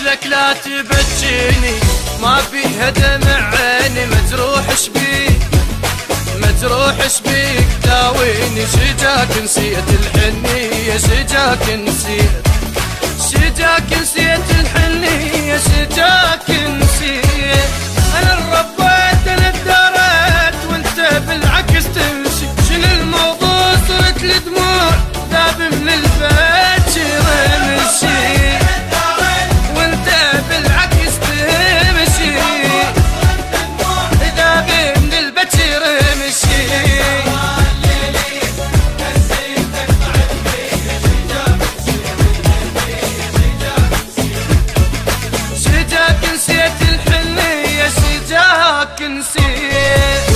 لك لا تبكيني ما فيها دمع عيني، مجروح شبيك مجروح شبيك داويني، شجاك نسيت الحنية شجاك نسيت، شجاك نسيت الحنية شجاك نسيت. انا الربيت انا اداريت وانت بالعكس تمشي، شنو الموضوع صرت لدموع ذاب من البيت رمشي، وانت بالعكس تمشي ذاب من البيت رمشي. شجاك نسيت الحنية شجاك نسيت.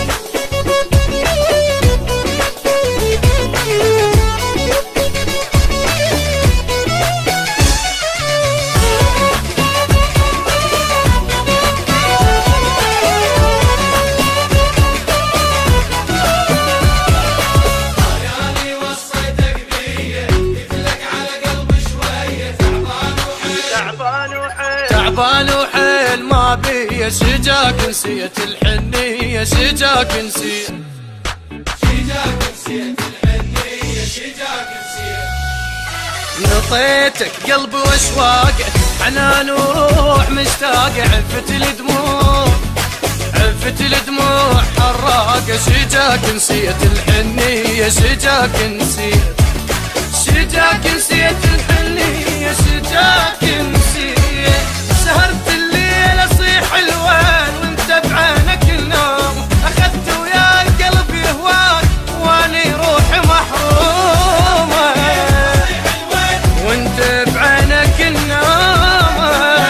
تعبان وحيل ما بي شجاك نسيت الحنية شجاك نسيت، شجاك نسيت الحنية شجاك نسيت. نطيتك قلبي واشواقه حنان وروح مشتاقه، عفت الدموع عفت الدموع حراقه، شجاك نسيت الحنية شجاك نسيت، شجاك نسيت الحنية شجاك نسيت. سهرت الليل اصيح الوان وانت بعينك النوم، اخذت ويا القلب يهواك واني روحي محرومه، وانت بعينك النوم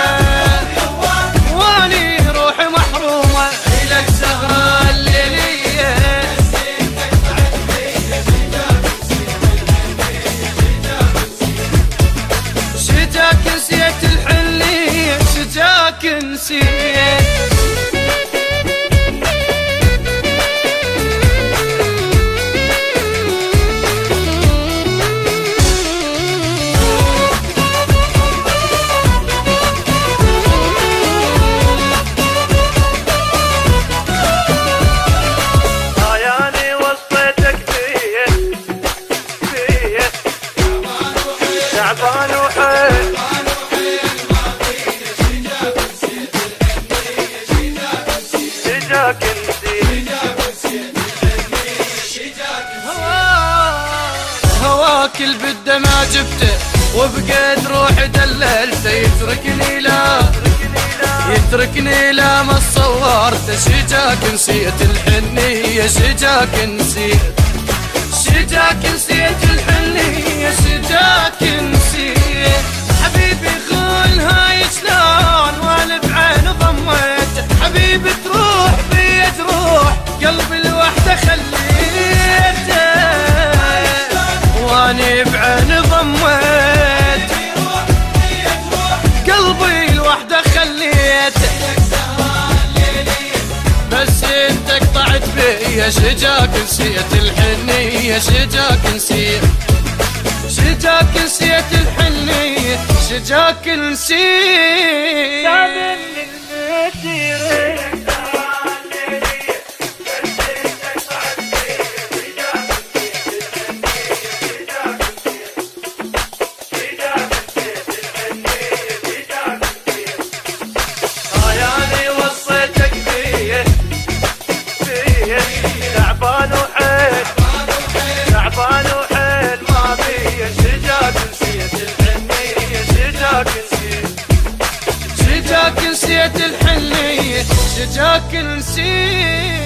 واني روحي محرومه. لك سهره الليليه شجاك نسيت الحنية شجاك نسيت. عياني وصيتك فيه تعبان وحيل شجاك نسيت. هواك البدة ما جبته وبقيت روحي دللته، يتركني لا ما صورته، شجاك نسيت الحنية شجاك نسيت، شجاك نسيت الحنية شجاك نسيت. حبيبي خون هاي شلون وانا بعين ضميته، حبيبي تروح بي تروح قلبي لوحده خليته، واني بعين ضميته قلبي لوحده خليته. بس انت قطعت بي شجاك نسيت الحنية شجاك نسيت، شجاك نسيت الحنية شجاك نسيت. تعبان وحيل تعبان وحيل ما بي شجاك نسيت الحنية شجاك نسيت، شجاك نسيت الحنية شجاك نسيت.